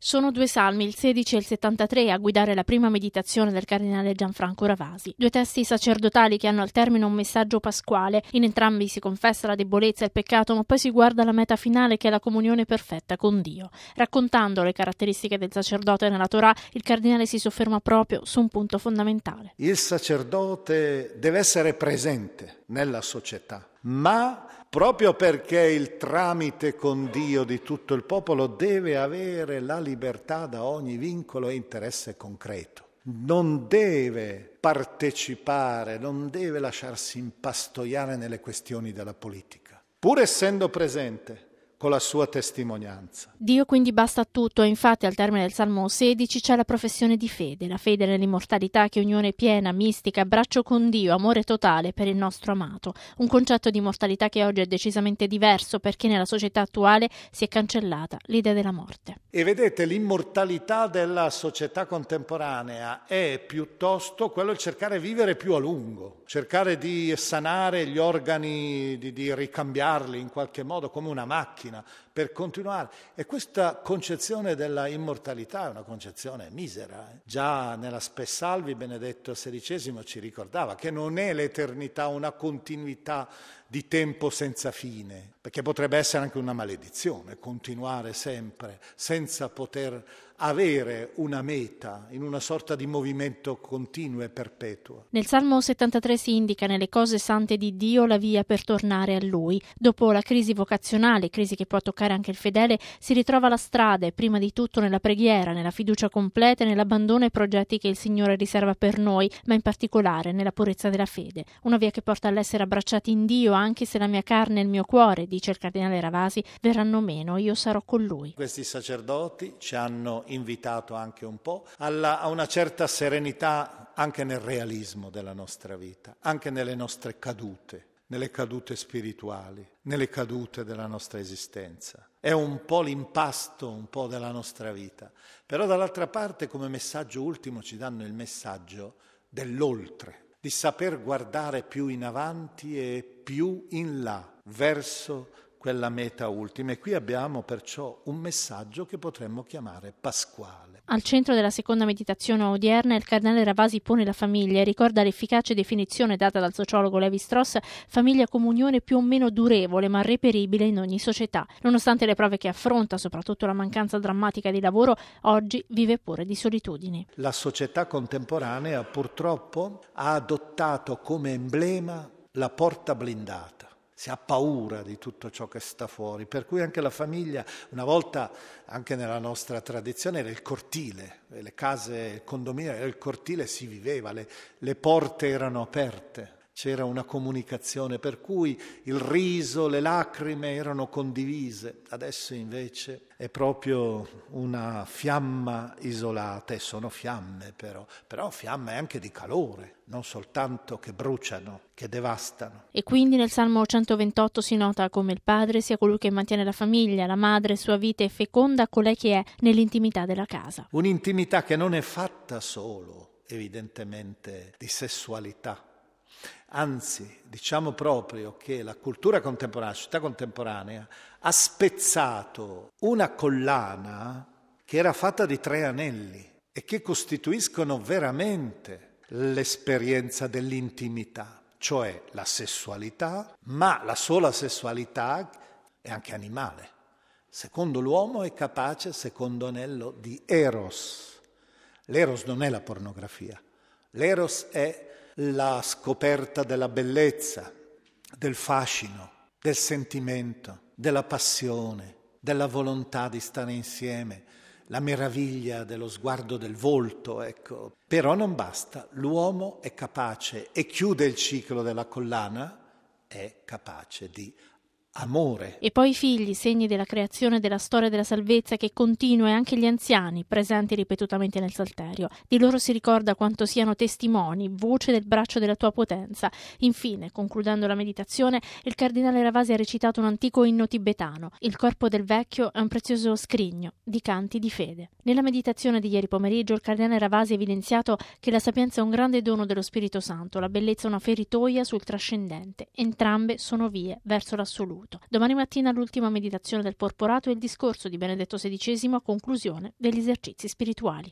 Sono due salmi, il 16 e il 73, a guidare la prima meditazione del cardinale Gianfranco Ravasi. Due testi sacerdotali che hanno al termine un messaggio pasquale. In entrambi si confessa la debolezza e il peccato, ma poi si guarda la meta finale, che è la comunione perfetta con Dio. Raccontando le caratteristiche del sacerdote nella Torah, il cardinale si sofferma proprio su un punto fondamentale. Il sacerdote deve essere presente nella società, ma proprio perché il tramite con Dio di tutto il popolo deve avere la libertà da ogni vincolo e interesse concreto. Non deve partecipare, non deve lasciarsi impastoiare nelle questioni della politica, pur essendo presente con la sua testimonianza. Dio quindi basta a tutto, e infatti al termine del Salmo 16 c'è la professione di fede, la fede nell'immortalità che unione piena, mistica, abbraccio con Dio, amore totale per il nostro amato. Un concetto di immortalità che oggi è decisamente diverso, perché nella società attuale si è cancellata l'idea della morte. E vedete, l'immortalità della società contemporanea è piuttosto quello di cercare di vivere più a lungo, cercare di sanare gli organi, di ricambiarli in qualche modo come una macchina per continuare. E questa concezione della immortalità è una concezione misera. Già nella Spes Salvi Benedetto XVI ci ricordava che non è l'eternità una continuità di tempo senza fine, perché potrebbe essere anche una maledizione, continuare sempre senza poter avere una meta, in una sorta di movimento continuo e perpetuo. Nel Salmo 73 si indica nelle cose sante di Dio la via per tornare a Lui. Dopo la crisi vocazionale, crisi che può toccare anche il fedele, si ritrova la strada, e prima di tutto nella preghiera, nella fiducia completa e nell'abbandono ai progetti che il Signore riserva per noi, ma in particolare nella purezza della fede. Una via che porta all'essere abbracciati in Dio, anche se la mia carne e il mio cuore, dice il cardinale Ravasi, verranno meno, io sarò con Lui. Questi sacerdoti ci hanno invitato anche un po' a una certa serenità anche nel realismo della nostra vita, anche nelle nostre cadute, nelle cadute spirituali, nelle cadute della nostra esistenza. È un po' l'impasto, un po' della nostra vita. Però dall'altra parte, come messaggio ultimo, ci danno il messaggio dell'oltre, di saper guardare più in avanti e più in là, verso quella meta ultima. E qui abbiamo perciò un messaggio che potremmo chiamare pasquale. Al centro della seconda meditazione odierna il cardinale Ravasi pone la famiglia e ricorda l'efficace definizione data dal sociologo Lévi-Strauss: famiglia comunione più o meno durevole ma reperibile in ogni società. Nonostante le prove che affronta, soprattutto la mancanza drammatica di lavoro, oggi vive pure di solitudini. La società contemporanea purtroppo ha adottato come emblema la porta blindata. Si ha paura di tutto ciò che sta fuori, per cui anche la famiglia, una volta anche nella nostra tradizione, era il cortile, le case, il condominio era il cortile, si viveva, le porte erano aperte, c'era una comunicazione, per cui il riso, le lacrime erano condivise. Adesso invece è proprio una fiamma isolata, e sono fiamme però fiamme anche di calore, non soltanto che bruciano, che devastano. E quindi nel Salmo 128 si nota come il padre sia colui che mantiene la famiglia, la madre sua vita è feconda, colei che è nell'intimità della casa. Un'intimità che non è fatta solo, evidentemente, di sessualità. Anzi, diciamo proprio che la cultura contemporanea, la società contemporanea, ha spezzato una collana che era fatta di 3 anelli e che costituiscono veramente l'esperienza dell'intimità, cioè la sessualità, ma la sola sessualità è anche animale. Secondo l'uomo è capace, secondo anello, di eros. L'eros non è la pornografia, l'eros è la scoperta della bellezza, del fascino, del sentimento, della passione, della volontà di stare insieme, la meraviglia dello sguardo del volto, ecco. Però non basta, l'uomo è capace, e chiude il ciclo della collana, è capace di amore. E poi i figli, segni della creazione, della storia della salvezza che continua, e anche gli anziani, presenti ripetutamente nel Salterio. Di loro si ricorda quanto siano testimoni, voce del braccio della tua potenza. Infine, concludendo la meditazione, il cardinale Ravasi ha recitato un antico inno tibetano. Il corpo del vecchio è un prezioso scrigno di canti di fede. Nella meditazione di ieri pomeriggio il cardinale Ravasi ha evidenziato che la sapienza è un grande dono dello Spirito Santo, la bellezza una feritoia sul trascendente. Entrambe sono vie verso l'assoluto. ricevuto. Domani mattina l'ultima meditazione del Porporato e il discorso di Benedetto XVI a conclusione degli esercizi spirituali.